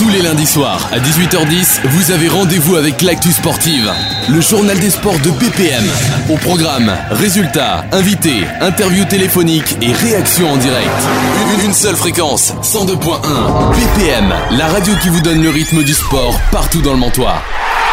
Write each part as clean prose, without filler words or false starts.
les lundis soirs, à 18h10, vous avez rendez-vous avec l'actu sportive. Le journal des sports de BPM. Au programme, résultats, invités, interviews téléphoniques et réactions en direct. Une seule fréquence, 102.1. BPM, la radio qui vous donne le rythme du sport partout dans le Mantois.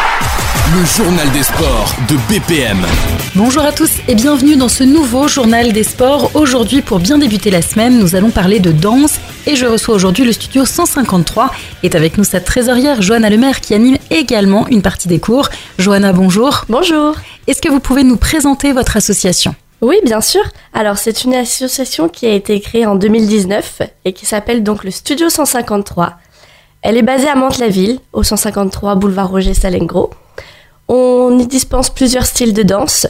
Le journal des sports de BPM. Bonjour à tous et bienvenue dans ce nouveau journal des sports. Aujourd'hui, pour bien débuter la semaine, nous allons parler de danse et je reçois aujourd'hui le studio 153. Est avec nous sa trésorière Johanna Lemaire qui anime également une partie des cours. Johanna, bonjour. Bonjour. Est-ce que vous pouvez nous présenter votre association ? Oui, bien sûr. Alors, c'est une association qui a été créée en 2019 et qui s'appelle donc le Studio 153. Elle est basée à Mantes-la-Ville, au 153 boulevard Roger Salengro. On y dispense plusieurs styles de danse.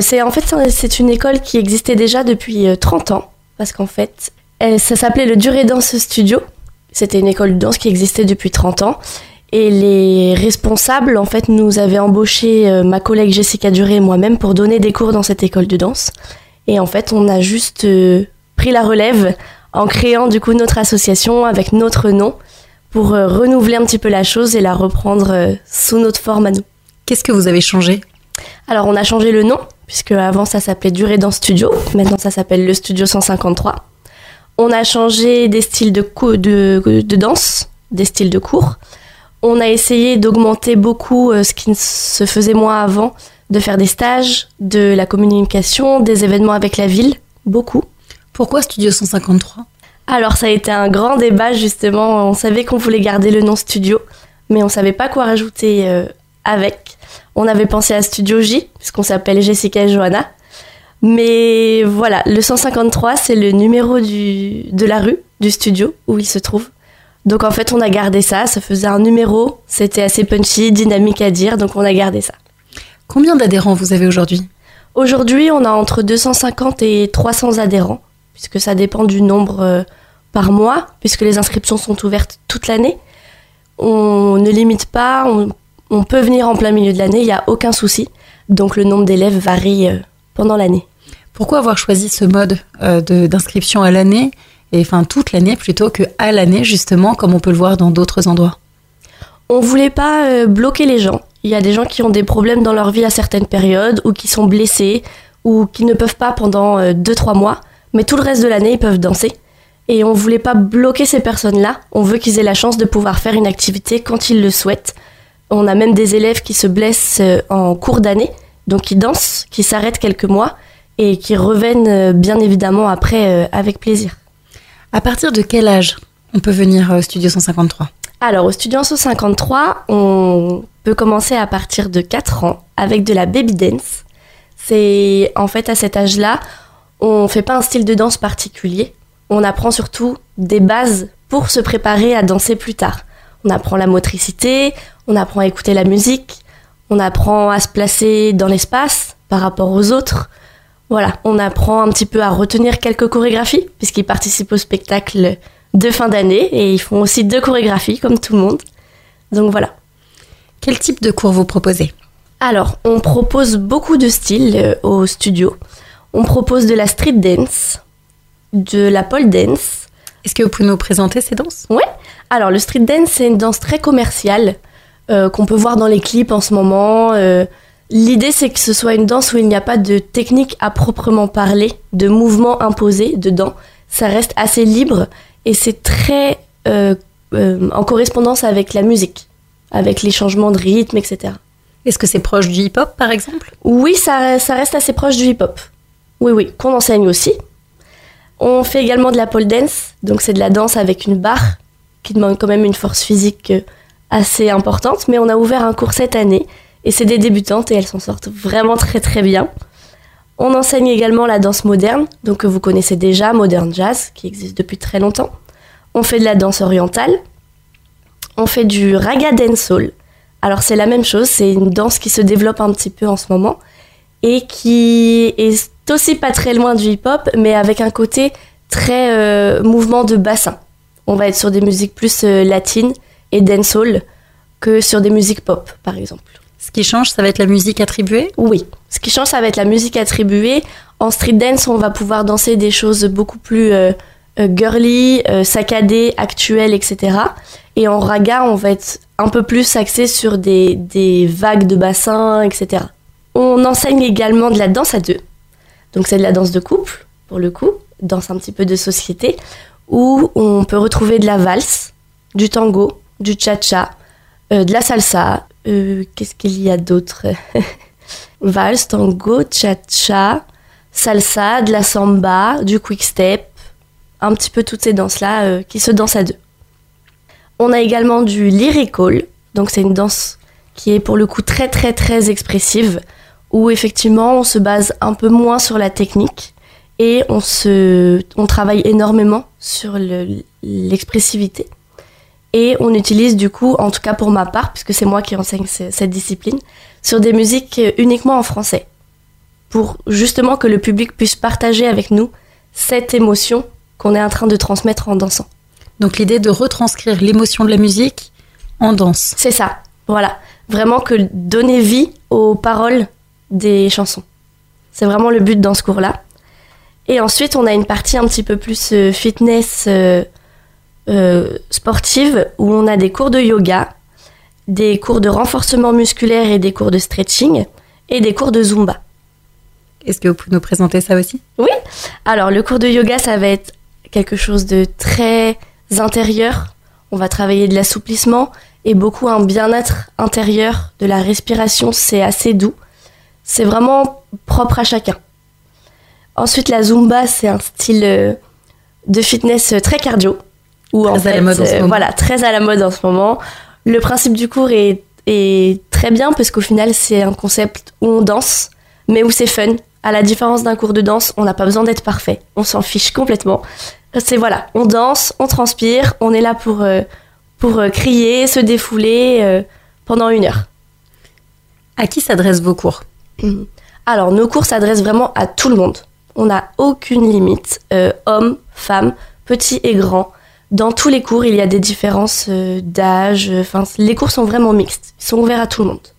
C'est une école qui existait déjà depuis 30 ans, parce qu'en fait, ça s'appelait le Duré Danse Studio. C'était une école de danse qui existait depuis 30 ans. Et les responsables, en fait, nous avaient embauché ma collègue Jessica Duré et moi-même pour donner des cours dans cette école de danse. Et en fait, on a juste pris la relève en créant du coup notre association avec notre nom pour renouveler un petit peu la chose et la reprendre sous notre forme à nous. Qu'est-ce que vous avez changé ? Alors, on a changé le nom, puisque avant ça s'appelait Duré Danse Studio. Maintenant, ça s'appelle le Studio 153. On a changé des styles de danse, des styles de cours. On a essayé d'augmenter beaucoup ce qui se faisait moins avant, de faire des stages, de la communication, des événements avec la ville, beaucoup. Pourquoi Studio 153 ? Alors, ça a été un grand débat, justement. On savait qu'on voulait garder le nom Studio, mais on ne savait pas quoi rajouter avec. On avait pensé à Studio J, puisqu'on s'appelle Jessica et Johanna. Mais voilà, le 153, c'est le numéro de la rue, du studio, où il se trouve. Donc en fait, on a gardé ça faisait un numéro, c'était assez punchy, dynamique à dire, donc on a gardé ça. Combien d'adhérents vous avez aujourd'hui ? Aujourd'hui, on a entre 250 et 300 adhérents, puisque ça dépend du nombre par mois, puisque les inscriptions sont ouvertes toute l'année. On ne limite pas, on peut venir en plein milieu de l'année, il n'y a aucun souci. Donc le nombre d'élèves varie pendant l'année. Pourquoi avoir choisi ce mode d'inscription à l'année, et enfin toute l'année plutôt qu'à l'année justement, comme on peut le voir dans d'autres endroits ? On ne voulait pas bloquer les gens. Il y a des gens qui ont des problèmes dans leur vie à certaines périodes, ou qui sont blessés, ou qui ne peuvent pas pendant 2-3 mois, mais tout le reste de l'année, ils peuvent danser. Et on ne voulait pas bloquer ces personnes-là. On veut qu'ils aient la chance de pouvoir faire une activité quand ils le souhaitent. On a même des élèves qui se blessent en cours d'année, donc qui dansent, qui s'arrêtent quelques mois et qui reviennent bien évidemment après avec plaisir. À partir de quel âge on peut venir au Studio 153 ? Alors au Studio 153, on peut commencer à partir de 4 ans avec de la baby dance. C'est en fait à cet âge-là, on ne fait pas un style de danse particulier. On apprend surtout des bases pour se préparer à danser plus tard. On apprend la motricité, on apprend à écouter la musique, on apprend à se placer dans l'espace par rapport aux autres. Voilà, on apprend un petit peu à retenir quelques chorégraphies, puisqu'ils participent au spectacle de fin d'année et ils font aussi 2 chorégraphies, comme tout le monde. Donc voilà. Quel type de cours vous proposez ? Alors, on propose beaucoup de styles au studio. On propose de la street dance, de la pole dance. Est-ce que vous pouvez nous présenter ces danses ? Ouais. Alors, le street dance, c'est une danse très commerciale qu'on peut voir dans les clips en ce moment. L'idée, c'est que ce soit une danse où il n'y a pas de technique à proprement parler, de mouvements imposés dedans. Ça reste assez libre et c'est très en correspondance avec la musique, avec les changements de rythme, etc. Est-ce que c'est proche du hip-hop, par exemple ? Oui, ça reste assez proche du hip-hop. Oui, qu'on enseigne aussi. On fait également de la pole dance, donc c'est de la danse avec une barre qui demande quand même une force physique assez importante, mais on a ouvert un cours cette année et c'est des débutantes et elles s'en sortent vraiment très très bien. On enseigne également la danse moderne, donc que vous connaissez déjà, modern jazz, qui existe depuis très longtemps. On fait de la danse orientale, on fait du raga dancehall. Alors c'est la même chose, c'est une danse qui se développe un petit peu en ce moment et qui est aussi pas très loin du hip-hop, mais avec un côté très mouvement de bassin. On va être sur des musiques plus latines et dancehall que sur des musiques pop, par exemple. Ce qui change, ça va être la musique attribuée ? Oui, ce qui change, ça va être la musique attribuée. En street dance, on va pouvoir danser des choses beaucoup plus girly, saccadées, actuelles, etc. Et en raga, on va être un peu plus axé sur des vagues de bassin, etc. On enseigne également de la danse à deux. Donc c'est de la danse de couple, pour le coup, danse un petit peu de société, où on peut retrouver de la valse, du tango, du cha-cha, de la salsa. Qu'est-ce qu'il y a d'autre? Valse, tango, cha-cha, salsa, de la samba, du quick-step, un petit peu toutes ces danses-là qui se dansent à deux. On a également du lyrical, donc c'est une danse qui est pour le coup très très très expressive, où effectivement on se base un peu moins sur la technique et on travaille énormément sur l'expressivité. Et on utilise du coup, en tout cas pour ma part, puisque c'est moi qui enseigne cette discipline, sur des musiques uniquement en français, pour justement que le public puisse partager avec nous cette émotion qu'on est en train de transmettre en dansant. Donc l'idée de retranscrire l'émotion de la musique en danse. C'est ça, voilà. Vraiment donner vie aux paroles des chansons. C'est vraiment le but dans ce cours-là. Et ensuite, on a une partie un petit peu plus fitness sportive, où on a des cours de yoga, des cours de renforcement musculaire et des cours de stretching, et des cours de zumba. Est-ce que vous pouvez nous présenter ça aussi? Oui. Alors, le cours de yoga, ça va être quelque chose de très intérieur. On va travailler de l'assouplissement et beaucoup un bien-être intérieur, de la respiration. C'est assez doux. C'est vraiment propre à chacun. Ensuite, la Zumba, c'est un style de fitness très cardio. Très à la mode en ce moment. Le principe du cours est très bien parce qu'au final, c'est un concept où on danse, mais où c'est fun. À la différence d'un cours de danse, on n'a pas besoin d'être parfait. On s'en fiche complètement. On danse, on transpire, on est là pour crier, se défouler pendant 1 heure. À qui s'adressent vos cours? Alors, nos cours s'adressent vraiment à tout le monde. On n'a aucune limite, hommes, femmes, petits et grands. Dans tous les cours, il y a des différences d'âge. Les cours sont vraiment mixtes. Ils sont ouverts à tout le monde.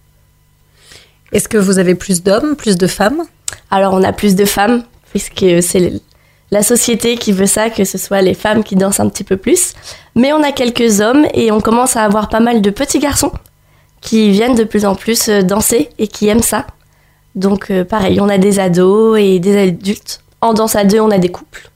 Est-ce que vous avez plus d'hommes, plus de femmes? Alors, on a plus de femmes, puisque c'est la société qui veut ça, que ce soit les femmes qui dansent un petit peu plus. Mais on a quelques hommes et on commence à avoir pas mal de petits garçons qui viennent de plus en plus danser et qui aiment ça. Donc, pareil, on a des ados et des adultes. En danse à deux, on a des couples.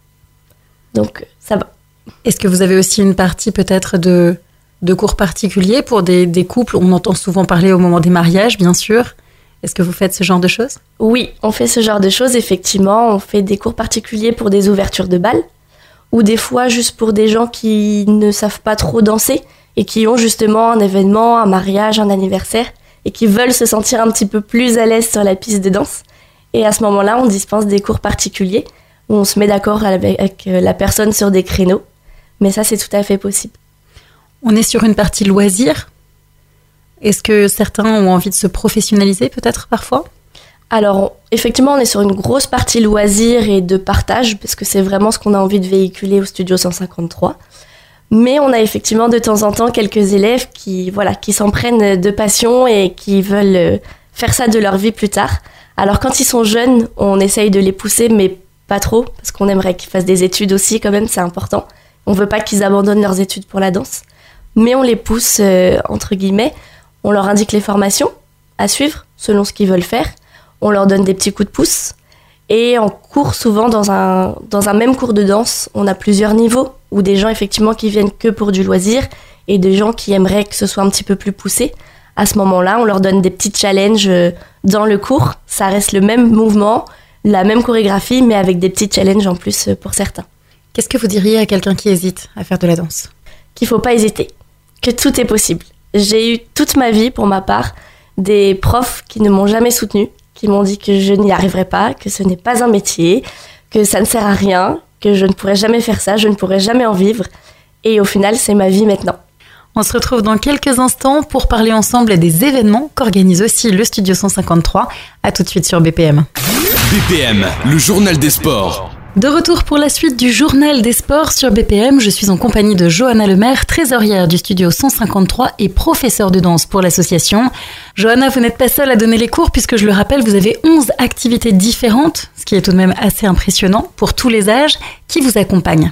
Donc, ça va. Est-ce que vous avez aussi une partie peut-être de cours particuliers pour des couples? On entend souvent parler au moment des mariages, bien sûr. Est-ce que vous faites ce genre de choses? Oui, on fait ce genre de choses, effectivement. On fait des cours particuliers pour des ouvertures de bal, ou des fois juste pour des gens qui ne savent pas trop danser et qui ont justement un événement, un mariage, un anniversaire, et qui veulent se sentir un petit peu plus à l'aise sur la piste de danse. Et à ce moment-là, on dispense des cours particuliers où on se met d'accord avec la personne sur des créneaux. Mais ça, c'est tout à fait possible. On est sur une partie loisir. Est-ce que certains ont envie de se professionnaliser peut-être parfois? Alors, effectivement, on est sur une grosse partie loisir et de partage, parce que c'est vraiment ce qu'on a envie de véhiculer au Studio 153. Mais on a effectivement de temps en temps quelques élèves qui s'en prennent de passion et qui veulent faire ça de leur vie plus tard. Alors, quand ils sont jeunes, on essaye de les pousser, mais pas trop, parce qu'on aimerait qu'ils fassent des études aussi quand même, c'est important. On veut pas qu'ils abandonnent leurs études pour la danse. Mais on les pousse, entre guillemets. On leur indique les formations à suivre, selon ce qu'ils veulent faire. On leur donne des petits coups de pouce. Et en cours, souvent, dans un même cours de danse, on a plusieurs niveaux, où des gens, effectivement, qui viennent que pour du loisir, et des gens qui aimeraient que ce soit un petit peu plus poussé. À ce moment-là, on leur donne des petits challenges dans le cours. Ça reste le même mouvement, la même chorégraphie, mais avec des petits challenges en plus pour certains. Qu'est-ce que vous diriez à quelqu'un qui hésite à faire de la danse? Qu'il faut pas hésiter, que tout est possible. J'ai eu toute ma vie, pour ma part, des profs qui ne m'ont jamais soutenue, qui m'ont dit que je n'y arriverais pas, que ce n'est pas un métier, que ça ne sert à rien, que je ne pourrais jamais faire ça, je ne pourrais jamais en vivre. Et au final, c'est ma vie maintenant. On se retrouve dans quelques instants pour parler ensemble des événements qu'organise aussi le Studio 153. À tout de suite sur BPM. BPM, le journal des sports. De retour pour la suite du journal des sports sur BPM, je suis en compagnie de Johanna Lemaire, trésorière du Studio 153 et professeure de danse pour l'association. Johanna, vous n'êtes pas seule à donner les cours puisque je le rappelle, vous avez 11 activités différentes, ce qui est tout de même assez impressionnant pour tous les âges. Qui vous accompagne?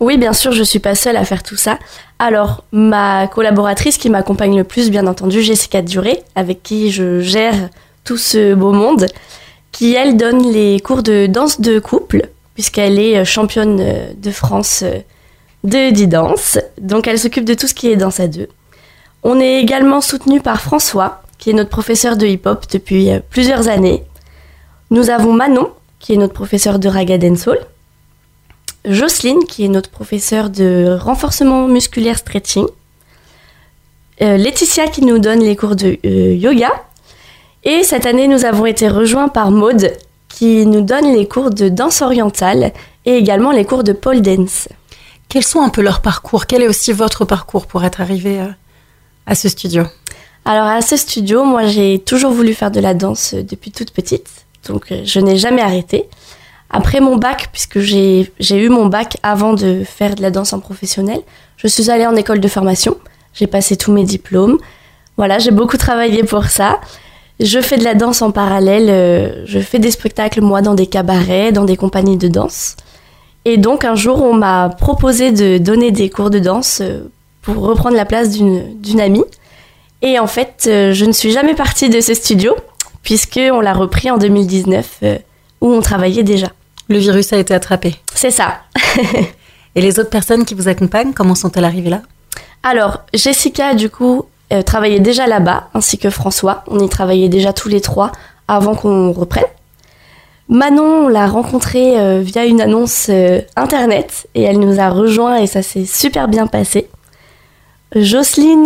Oui, bien sûr, je suis pas seule à faire tout ça. Alors, ma collaboratrice qui m'accompagne le plus, bien entendu, Jessica Duré, avec qui je gère tout ce beau monde, qui, elle, donne les cours de danse de couple, puisqu'elle est championne de France de D-Dance. Donc, elle s'occupe de tout ce qui est danse à deux. On est également soutenu par François, qui est notre professeur de hip-hop depuis plusieurs années. Nous avons Manon, qui est notre professeur de raga dancehall. Jocelyne, qui est notre professeure de renforcement musculaire stretching. Laetitia, qui nous donne les cours de yoga. Et cette année, nous avons été rejoints par Maude, qui nous donne les cours de danse orientale et également les cours de pole dance. Quels sont un peu leurs parcours ? Quel est aussi votre parcours pour être arrivé à ce studio ? Alors à ce studio, moi j'ai toujours voulu faire de la danse depuis toute petite, donc je n'ai jamais arrêté. Après mon bac, puisque j'ai eu mon bac avant de faire de la danse en professionnel, je suis allée en école de formation, j'ai passé tous mes diplômes. Voilà, j'ai beaucoup travaillé pour ça. Je fais de la danse en parallèle, je fais des spectacles moi dans des cabarets, dans des compagnies de danse. Et donc un jour on m'a proposé de donner des cours de danse pour reprendre la place d'une amie. Et en fait, je ne suis jamais partie de ce studio, puisqu'on l'a repris en 2019, où on travaillait déjà. Le virus a été attrapé. C'est ça. Et les autres personnes qui vous accompagnent, comment sont-elles arrivées là ? Alors, Jessica, du coup, travaillait déjà là-bas, ainsi que François. On y travaillait déjà tous les trois avant qu'on reprenne. Manon, on l'a rencontrée via une annonce internet, et elle nous a rejoints, et ça s'est super bien passé. Jocelyne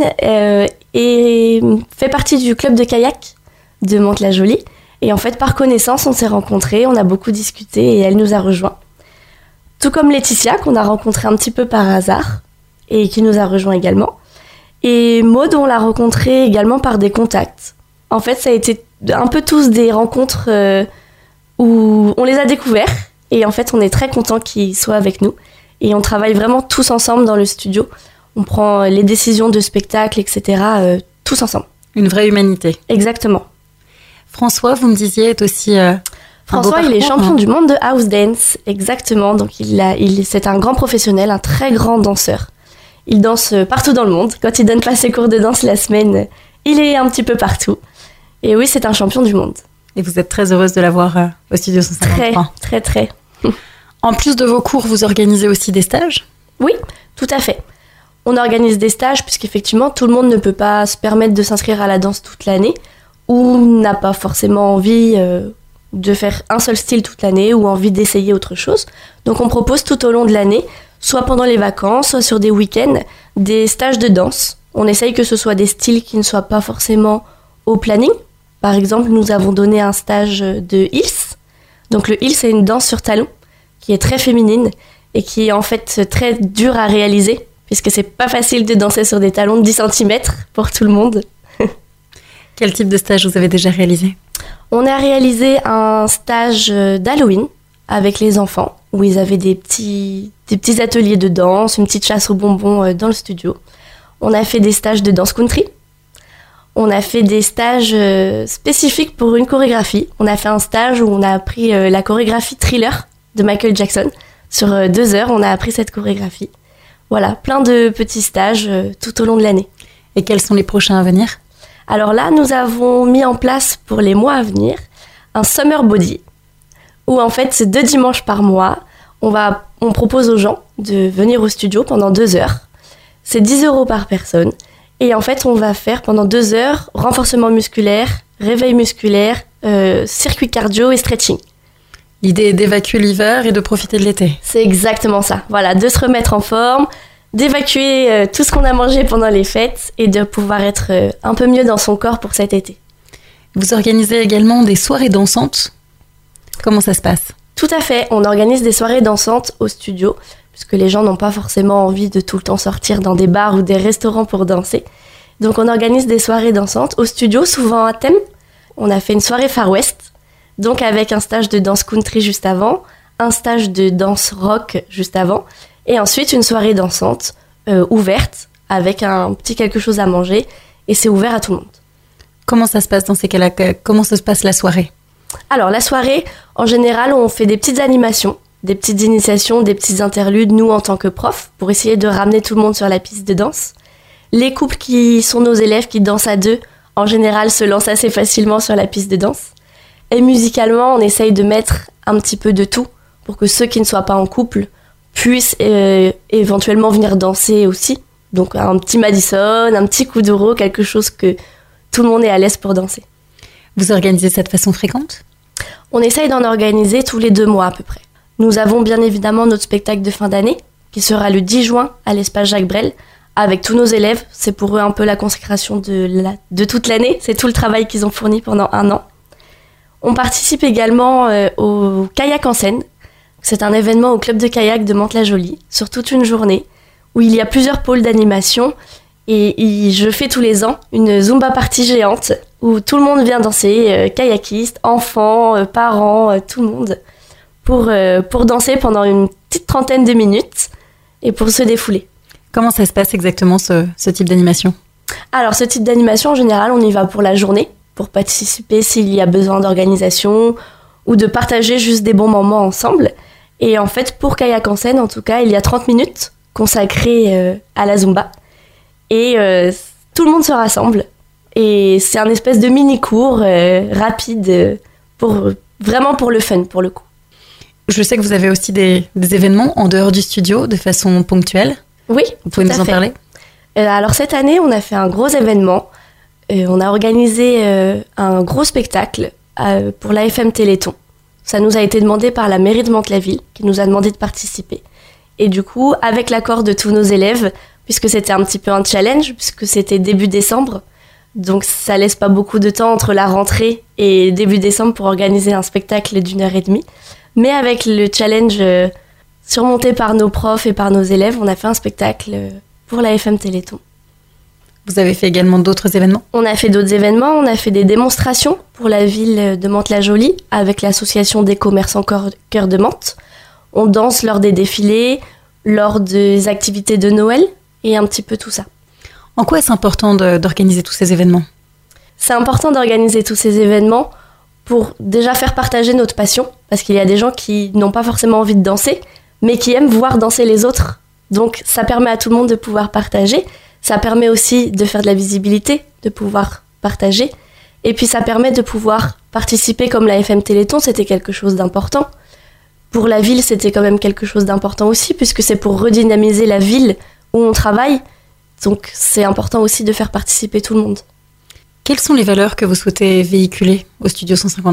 fait partie du club de kayak de Mantes-la-Jolie. Et en fait, par connaissance, on s'est rencontrés, on a beaucoup discuté et elle nous a rejoints. Tout comme Laetitia, qu'on a rencontrée un petit peu par hasard et qui nous a rejoints également. Et Maude, on l'a rencontrée également par des contacts. En fait, ça a été un peu tous des rencontres où on les a découverts. Et en fait, on est très contents qu'ils soient avec nous. Et on travaille vraiment tous ensemble dans le studio. On prend les décisions de spectacle, etc. Tous ensemble. Une vraie humanité. Exactement. François, vous me disiez, est aussi François, il est champion du monde de house dance, exactement. Donc c'est un grand professionnel, un très grand danseur. Il danse partout dans le monde. Quand il donne pas ses cours de danse la semaine, il est un petit peu partout. Et oui, c'est un champion du monde. Et vous êtes très heureuse de l'avoir au Studio 153. Très, très, très. En plus de vos cours, vous organisez aussi des stages ? Oui, tout à fait. On organise des stages puisqu'effectivement, tout le monde ne peut pas se permettre de s'inscrire à la danse toute l'année ou n'a pas forcément envie de faire un seul style toute l'année ou envie d'essayer autre chose. Donc on propose tout au long de l'année, soit pendant les vacances, soit sur des week-ends, des stages de danse. On essaye que ce soit des styles qui ne soient pas forcément au planning. Par exemple, nous avons donné un stage de heels. Donc le heel, c'est une danse sur talon qui est très féminine et qui est en fait très dure à réaliser puisque c'est pas facile de danser sur des talons de 10 cm pour tout le monde. Quel type de stage vous avez déjà réalisé ? On a réalisé un stage d'Halloween avec les enfants, où ils avaient des petits ateliers de danse, une petite chasse aux bonbons dans le studio. On a fait des stages de danse country. On a fait des stages spécifiques pour une chorégraphie. On a fait un stage où on a appris la chorégraphie Thriller de Michael Jackson. Sur 2 heures, on a appris cette chorégraphie. Voilà, plein de petits stages tout au long de l'année. Et quels sont les prochains à venir ? Alors là, nous avons mis en place pour les mois à venir un Summer Body, où en fait, c'est 2 dimanches par mois. On propose aux gens de venir au studio pendant 2 heures. C'est 10 € par personne. Et en fait, on va faire pendant 2 heures renforcement musculaire, réveil musculaire, circuit cardio et stretching. L'idée est d'évacuer l'hiver et de profiter de l'été. C'est exactement ça. Voilà, de se remettre en forme, d'évacuer tout ce qu'on a mangé pendant les fêtes et de pouvoir être un peu mieux dans son corps pour cet été. Vous organisez également des soirées dansantes. Comment ça se passe ? Tout à fait. On organise des soirées dansantes au studio, puisque les gens n'ont pas forcément envie de tout le temps sortir dans des bars ou des restaurants pour danser. Donc on organise des soirées dansantes au studio, souvent à thème. On a fait une soirée Far West, donc avec un stage de danse country juste avant, un stage de danse rock juste avant, et ensuite une soirée dansante ouverte, avec un petit quelque chose à manger, et c'est ouvert à tout le monde. Comment ça se passe dans ces cas-là ? Comment ça se passe la soirée ? Alors la soirée, en général, on fait des petites animations des petites initiations, des petites interludes, nous en tant que profs, pour essayer de ramener tout le monde sur la piste de danse. Les couples qui sont nos élèves, qui dansent à deux, en général se lancent assez facilement sur la piste de danse. Et musicalement, on essaye de mettre un petit peu de tout pour que ceux qui ne soient pas en couple puissent éventuellement venir danser aussi. Donc un petit Madison, un petit Kuduro, quelque chose que tout le monde est à l'aise pour danser. Vous organisez ça de façon fréquente ? On essaye d'en organiser tous les 2 mois à peu près. Nous avons bien évidemment notre spectacle de fin d'année qui sera le 10 juin à l'espace Jacques Brel avec tous nos élèves. C'est pour eux un peu la consécration de toute l'année. C'est tout le travail qu'ils ont fourni pendant 1 an. On participe également au kayak en scène. C'est un événement au club de kayak de Mantes-la-Jolie sur toute une journée où il y a plusieurs pôles d'animation et je fais tous les ans une Zumba party géante où tout le monde vient danser, kayakistes, enfants, parents, tout le monde, pour danser pendant une petite 30aine de minutes et pour se défouler. Comment ça se passe exactement ce type d'animation ? Alors ce type d'animation, en général, on y va pour la journée, pour participer s'il y a besoin d'organisation ou de partager juste des bons moments ensemble. Et en fait, pour Kayak en scène, en tout cas, il y a 30 minutes consacrées à la Zumba. Et tout le monde se rassemble. Et c'est un espèce de mini-cours rapide, vraiment pour le fun, pour le coup. Je sais que vous avez aussi des événements en dehors du studio, de façon ponctuelle. Oui, vous pouvez nous en parler ? Alors cette année, on a fait un gros événement. On a organisé un gros spectacle pour l'AFM Téléthon. Ça nous a été demandé par la mairie de Mantes-la-Ville, qui nous a demandé de participer. Et du coup, avec l'accord de tous nos élèves, puisque c'était un petit peu un challenge, puisque c'était début décembre, donc ça laisse pas beaucoup de temps entre la rentrée et début décembre pour organiser un spectacle d'1h30. Mais avec le challenge surmonté par nos profs et par nos élèves, on a fait un spectacle pour l'AFM Téléthon. Vous avez fait également d'autres événements ? On a fait d'autres événements, on a fait des démonstrations pour la ville de Mantes-la-Jolie avec l'association des commerçants Cœur de Mantes. On danse lors des défilés, lors des activités de Noël et un petit peu tout ça. En quoi est-ce important d'organiser tous ces événements ? C'est important d'organiser tous ces événements pour déjà faire partager notre passion, parce qu'il y a des gens qui n'ont pas forcément envie de danser, mais qui aiment voir danser les autres. Donc ça permet à tout le monde de pouvoir partager. Ça permet aussi de faire de la visibilité, de pouvoir partager. Et puis ça permet de pouvoir participer comme la FM Téléthon, c'était quelque chose d'important. Pour la ville, c'était quand même quelque chose d'important aussi, puisque c'est pour redynamiser la ville où on travaille. Donc c'est important aussi de faire participer tout le monde. Quelles sont les valeurs que vous souhaitez véhiculer au Studio 153 ?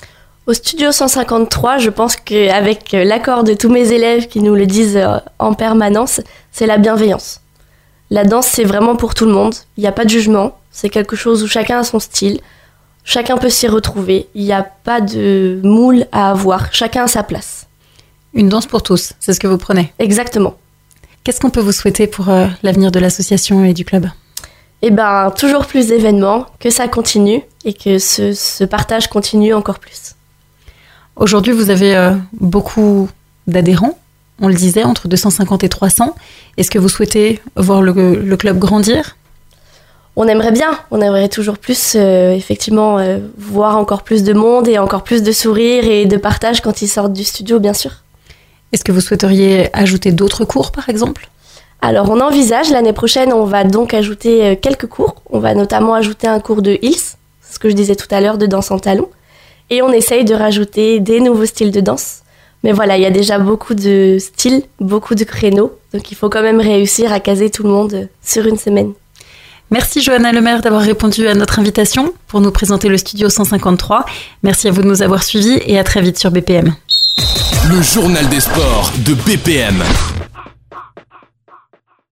Au Studio 153, je pense qu'avec l'accord de tous mes élèves qui nous le disent en permanence, c'est la bienveillance. La danse, c'est vraiment pour tout le monde. Il n'y a pas de jugement. C'est quelque chose où chacun a son style. Chacun peut s'y retrouver. Il n'y a pas de moule à avoir. Chacun a sa place. Une danse pour tous, c'est ce que vous prenez ? Exactement. Qu'est-ce qu'on peut vous souhaiter pour l'avenir de l'association et du club ? Eh bien, toujours plus d'événements, que ça continue et que ce partage continue encore plus. Aujourd'hui, vous avez beaucoup d'adhérents. On le disait, entre 250 et 300. Est-ce que vous souhaitez voir le club grandir ? On aimerait bien, on aimerait toujours plus, effectivement, voir encore plus de monde et encore plus de sourires et de partage quand ils sortent du studio, bien sûr. Est-ce que vous souhaiteriez ajouter d'autres cours, par exemple ? Alors, on envisage, l'année prochaine, on va donc ajouter quelques cours. On va notamment ajouter un cours de Hills, ce que je disais tout à l'heure, de danse en talons. Et on essaye de rajouter des nouveaux styles de danse. Mais voilà, il y a déjà beaucoup de styles, beaucoup de créneaux. Donc il faut quand même réussir à caser tout le monde sur une semaine. Merci Johanna Lemaire d'avoir répondu à notre invitation pour nous présenter le Studio 153. Merci à vous de nous avoir suivis et à très vite sur BPM. Le journal des sports de BPM.